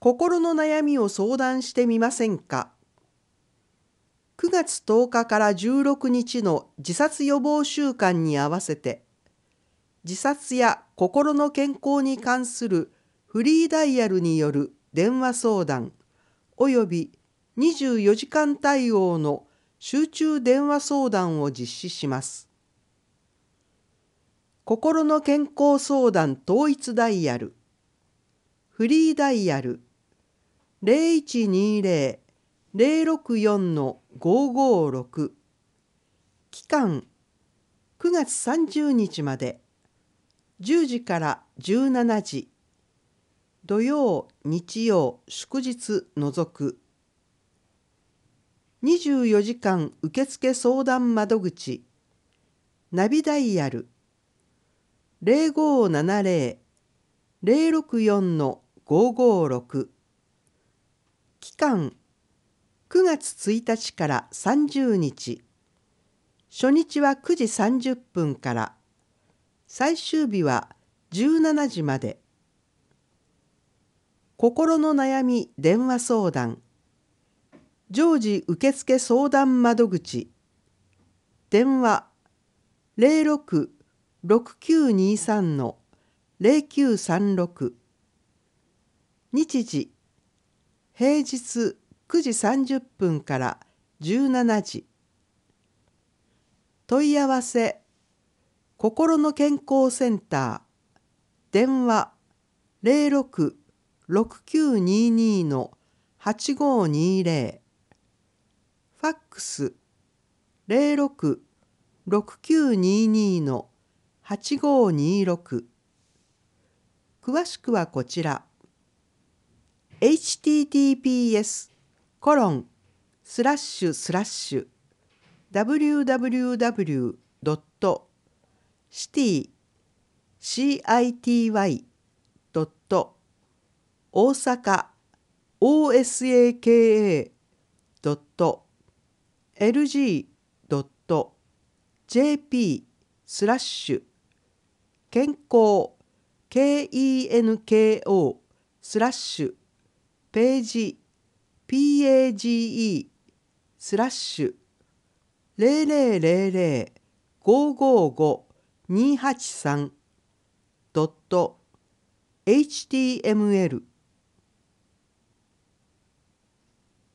心の悩みを相談してみませんか。9月10日から16日の自殺予防週間に合わせて、自殺や心の健康に関するフリーダイヤルによる電話相談および24時間対応の集中電話相談を実施します。心の健康相談統一ダイヤル、フリーダイヤル 0120-064-556、期間9月30日まで、10時から17時、土曜、日曜、祝日除く。24時間受付相談窓口、ナビダイヤル0570-064-556、期間9月1日から30日、初日は9時30分から、最終日は17時まで。心の悩み電話相談、常時受付相談窓口、電話06-6923-0936、日時平日9時30分から17時。問い合わせ心の健康センター、電話06-6922-8520、ファックス06-6922-8526。詳しくはこちら。https://www.city-osaka-osaka-jp/ 健康 kenko/ ページ page/000555-283.html